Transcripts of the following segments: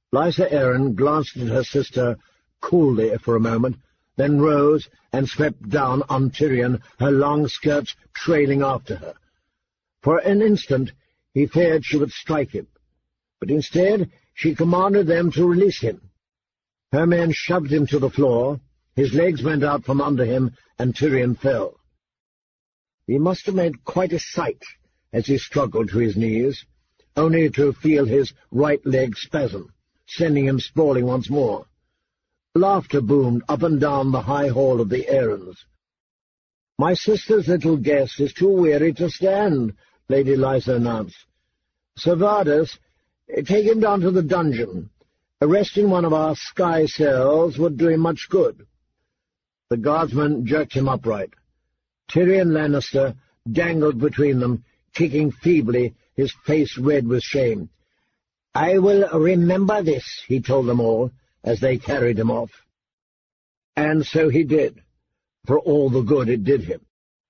Lysa Arryn glanced at her sister coolly for a moment, then rose and swept down on Tyrion, her long skirts trailing after her. For an instant he feared she would strike him, but instead she commanded them to release him. Her men shoved him to the floor, his legs went out from under him, and Tyrion fell. He must have made quite a sight as he struggled to his knees, only to feel his right leg spasm, sending him sprawling once more. Laughter boomed up and down the high hall of the Arryns. "My sister's little guest is too weary to stand," Lady Lysa announced. "Servadus, take him down to the dungeon. Arresting one of our sky cells would do him much good." The guardsman jerked him upright. Tyrion Lannister dangled between them, kicking feebly, his face red with shame. "I will remember this," he told them all, as they carried him off. And so he did, for all the good it did him.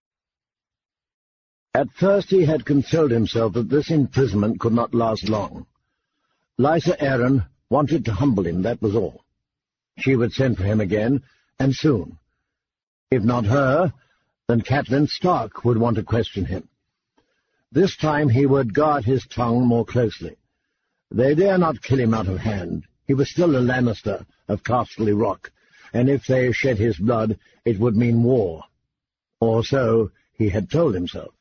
At first he had consoled himself that this imprisonment could not last long. Lysa Arryn wanted to humble him, that was all. She would send for him again, and soon. If not her, then Catelyn Stark would want to question him. This time he would guard his tongue more closely. They dare not kill him out of hand. He was still a Lannister of Casterly Rock, and if they shed his blood, it would mean war. Or so he had told himself.